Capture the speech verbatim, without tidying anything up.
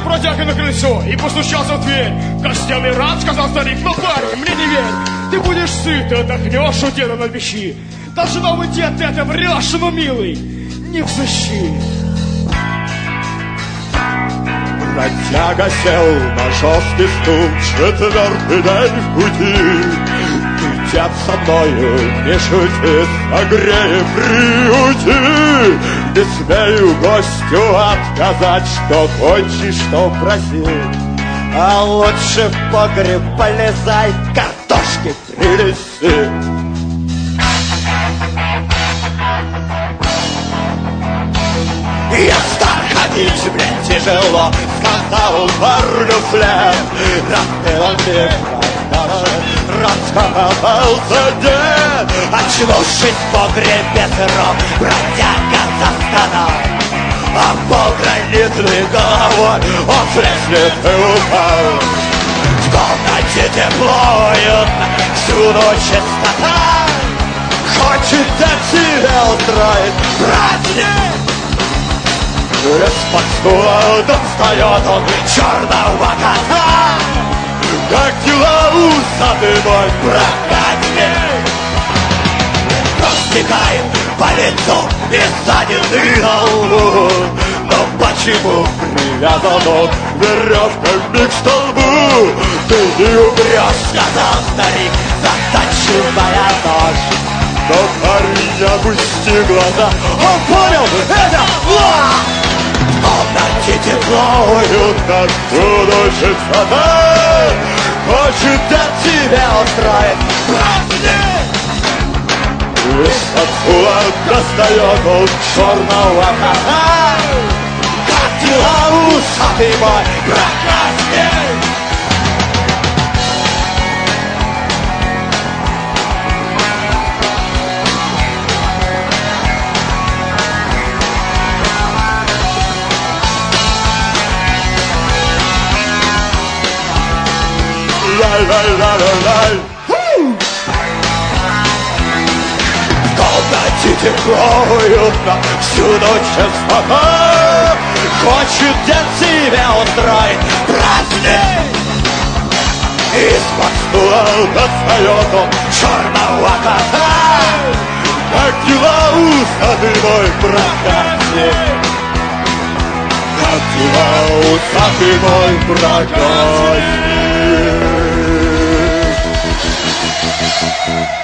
бродяга на крыльцо и постучался в дверь. Костями рад, сказал старик, но парень, мне не верь. Ты будешь сыт и отдохнешь у деда на печи. Должно быть, дед, ты это врешь, но, милый, не взыщи. Бродяга сел на жесткий стул, четвертый день в пути. Ты, дед, со мною не шути, согрей, приюти. Не смею гостю отказать, что хочешь, что проси. А лучше в погреб полезай, картошки принеси. Я стар, ходить мне тяжело, сказал парню след. Распевал мир, раскопался дед. Очнувшись в погребе сыром, бродяга застонал. А пограничной головой он слезнет и упал. В комнате тепло и уютно, всюду чистота. Хочет от себя устроить праздник. Из-под стула достает он черного кота. Как дела, усатый мой проказник? Растекает по лицу и ссадины на лбу. Но почему привязан он веревками к столбу? Ты не умрешь, сказал старик, заточивая нож. Но парень, опусти глаза, он понял, это ложь! В комнате тепло, уютно, всюду чистота. Хочет от тебя устроить праздник. Из-под стула достает он черного кота. Как дела, усатый мой проказник? Лай-лай-лай-лай-лай. В комнате тепло, уютно, всюду чистота. Хочет для себя устроить праздник. Из-под стула достает он черного кота. Как дела, усатый мой проказник? Как дела, усатый мой проказник?